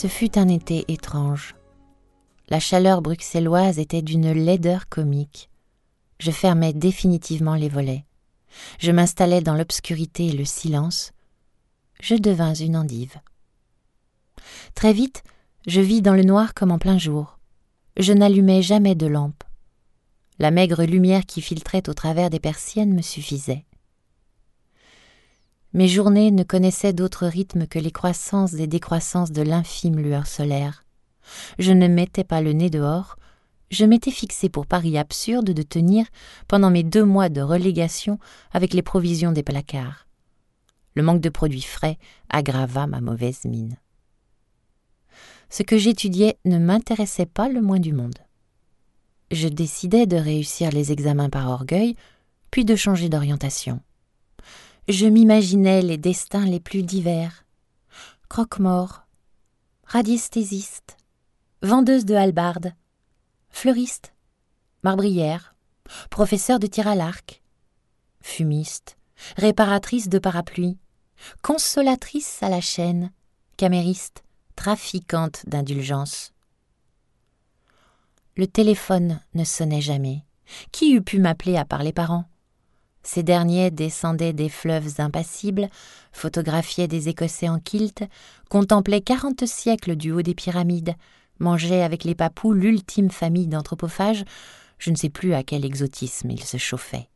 Ce fut un été étrange. La chaleur bruxelloise était d'une laideur comique. Je fermai définitivement les volets. Je m'installai dans l'obscurité et le silence. Je devins une endive. Très vite, je vis dans le noir comme en plein jour. Je n'allumai jamais de lampe. La maigre lumière qui filtrait au travers des persiennes me suffisait. Mes journées ne connaissaient d'autre rythme que les croissances et décroissances de l'infime lueur solaire. Je ne mettais pas le nez dehors, je m'étais fixé pour pari absurde de tenir pendant mes 2 mois de relégation avec les provisions des placards. Le manque de produits frais aggrava ma mauvaise mine. Ce que j'étudiais ne m'intéressait pas le moins du monde. Je décidai de réussir les examens par orgueil, puis de changer d'orientation. Je m'imaginais les destins les plus divers. Croque-mort, radiesthésiste, vendeuse de hallebardes, fleuriste, marbrière, professeur de tir à l'arc, fumiste, réparatrice de parapluies, consolatrice à la chaîne, camériste, trafiquante d'indulgence. Le téléphone ne sonnait jamais. Qui eût pu m'appeler à part les parents ? Ces derniers descendaient des fleuves impassibles, photographiaient des Écossais en kilt, contemplaient 40 siècles du haut des pyramides, mangeaient avec les papous l'ultime famille d'anthropophages, je ne sais plus à quel exotisme ils se chauffaient.